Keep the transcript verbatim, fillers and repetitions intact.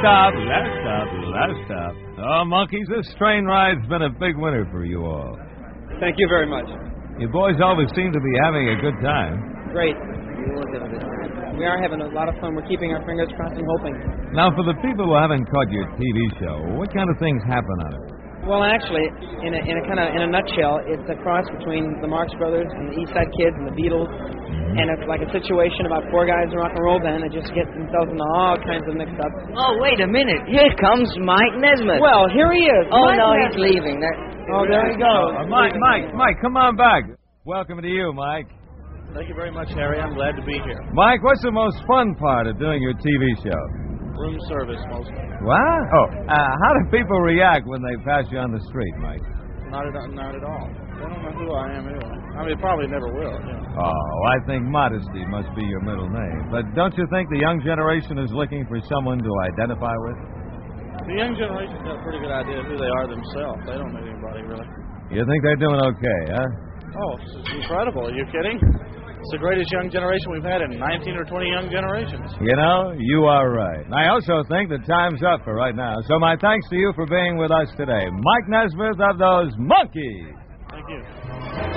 stop, last stop, last stop. Oh, monkeys, this train ride's been a big winner for you all. Thank you very much. You boys always seem to be having a good time. Great. We are having a lot of fun. We're keeping our fingers crossed and hoping. Now, for the people who haven't caught your T V show, what kind of things happen on it? Well, actually, in a, in a kind of in a nutshell, it's a cross between the Marx Brothers and the East Side Kids and the Beatles, mm-hmm. and it's like a situation about four guys in a rock and roll band that just get themselves into all kinds of mix-ups. Oh, wait a minute! Here comes Mike Nesmith. Well, here he is. Oh Mike no, Nesmith. he's leaving. That, oh, there he goes. Uh, Mike, Mike, Mike, come on back. Welcome to you, Mike. Thank you very much, Harry. I'm glad to be here. Mike, what's the most fun part of doing your T V show? Room service, mostly. What? Oh, uh, how do people react when they pass you on the street, Mike? Not at, not at all. They don't know who I am anyway. I mean, probably never will. You know. Oh, I think modesty must be your middle name. But don't you think the young generation is looking for someone to identify with? The young generation's got a pretty good idea of who they are themselves. They don't know anybody, really. You think they're doing okay, huh? Oh, this is incredible. Are you kidding? It's the greatest young generation we've had in nineteen or twenty young generations. You know, you are right. I also think the time's up for right now. So my thanks to you for being with us today. Mike Nesmith of those Monkeys. Thank you.